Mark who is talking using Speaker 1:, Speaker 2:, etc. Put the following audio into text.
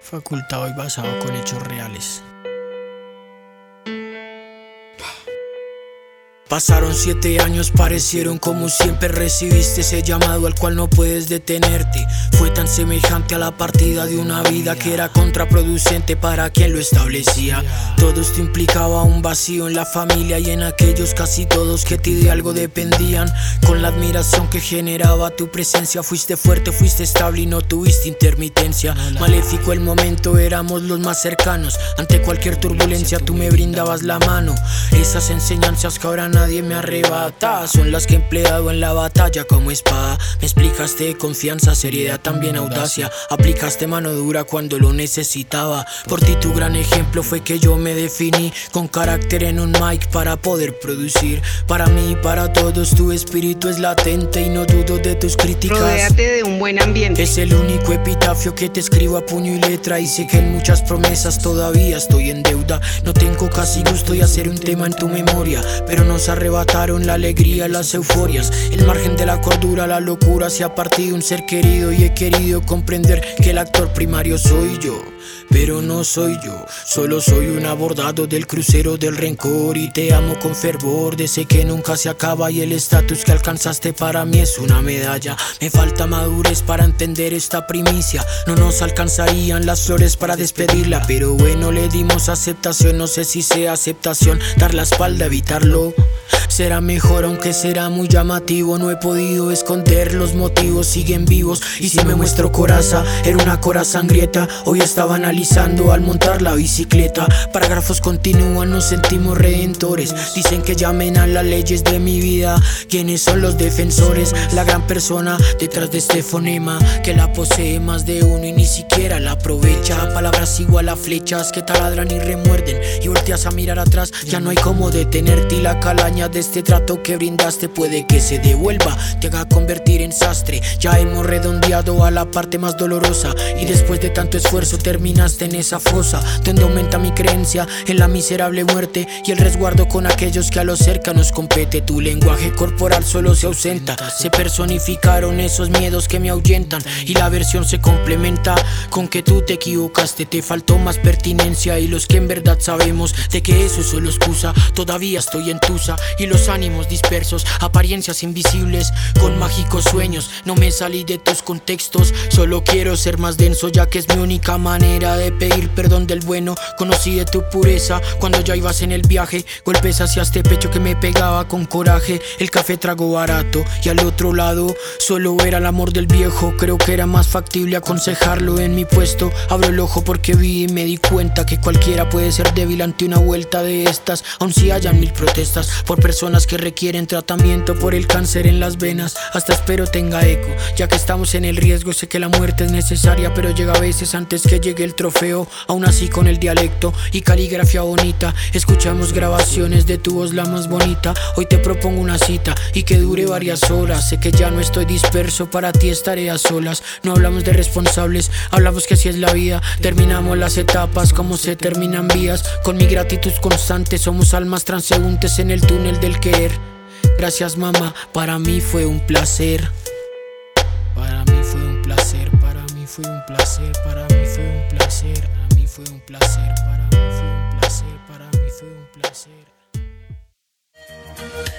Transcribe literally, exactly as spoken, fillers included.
Speaker 1: facultado y basado con hechos reales. Pasaron siete años, parecieron como siempre. Recibiste ese llamado al cual no puedes detenerte. Fue tan semejante a la partida de una vida que era contraproducente para quien lo establecía. Todo esto implicaba un vacío en la familia y en aquellos casi todos que ti de algo dependían. Con la admiración que generaba tu presencia, fuiste fuerte, fuiste estable y no tuviste intermitencia. Maléfico el momento, éramos los más cercanos. Ante cualquier turbulencia tú me brindabas la mano. Esas enseñanzas que ahora nadie me arrebata son las que he empleado en la batalla como espada. Me explicaste confianza, seriedad, también audacia. Aplicaste mano dura cuando lo necesitaba. Por ti tu gran ejemplo fue que yo me definí con carácter en un mic para poder producir. Para mí y para todos tu espíritu es latente y no dudo de tus críticas.
Speaker 2: Rodéate de un buen ambiente.
Speaker 1: Es el único epitafio que te escribo a puño y letra. Y sé que en muchas promesas todavía estoy en deuda. No tengo casi gusto de hacer un tema en tu memoria, pero nos arrebataron la alegría, las euforias, el margen de la cordura, la locura. Se ha partido un ser querido y he querido comprender que el actor primario soy yo, pero no soy yo. Solo soy un abordado del crucero del rencor y te amo con fervor. De ese que nunca se acaba y el estatus que alcanzaste para mí es una medalla. Me falta madurez para entender esta primicia. No nos alcanzarían las flores para despedirla, pero bueno, le dimos aceptación. No sé si sea aceptación dar la espalda, evitarlo. Será mejor aunque será muy llamativo. No he podido esconder los motivos, siguen vivos. Y si me muestro coraza, era una coraza sangrienta. Hoy estaba analizando al montar la bicicleta. Parágrafos continúan, nos sentimos redentores. Dicen que llamen a las leyes de mi vida. ¿Quiénes son los defensores? La gran persona detrás de este fonema, que la posee más de uno y ni siquiera la aprovecha. Palabras igual a flechas que taladran y remuerden. Y volteas a mirar atrás, ya no hay cómo detenerte. Y la calaña de este trato que brindaste puede que se devuelva, te haga convertir en sastre. Ya hemos redondeado a la parte más dolorosa y después de tanto esfuerzo terminaste en esa fosa donde aumenta mi creencia en la miserable muerte y el resguardo con aquellos que a lo cerca nos compete. Tu lenguaje corporal solo se ausenta, se personificaron esos miedos que me ahuyentan y la versión se complementa con que tú te equivocaste, te faltó más pertinencia y los que en verdad sabemos de que eso es solo excusa. Todavía estoy en tusa y los ánimos dispersos, apariencias invisibles con mágicos sueños. No me salí de tus contextos, solo quiero ser más denso ya que es mi única manera de pedir perdón del bueno. Conocí de tu pureza cuando ya ibas en el viaje, golpes hacia este pecho que me pegaba con coraje. El café trago barato y al otro lado solo era el amor del viejo. Creo que era más factible aconsejarlo en mi puesto. Abro el ojo porque vi y me di cuenta que cualquiera puede ser débil ante una vuelta de estas, aun si hayan mil protestas por personas que requieren tratamiento por el cáncer en las venas. Hasta espero tenga eco, ya que estamos en el riesgo. Sé que la muerte es necesaria, pero llega a veces antes que llegue el trofeo. Aún así con el dialecto y caligrafía bonita, escuchamos grabaciones de tu voz la más bonita. Hoy te propongo una cita y que dure varias horas. Sé que ya no estoy disperso, para ti estaré a solas. No hablamos de responsables, hablamos que así es la vida. Terminamos las etapas como se terminan vías. Con mi gratitud constante somos almas transeúntes en el túnel del querer. Gracias mamá, para mí fue un placer. Para mí fue un placer, para mí fue un placer, para mí fue un placer, para mí fue un placer, para mí fue un placer, para mí fue un placer.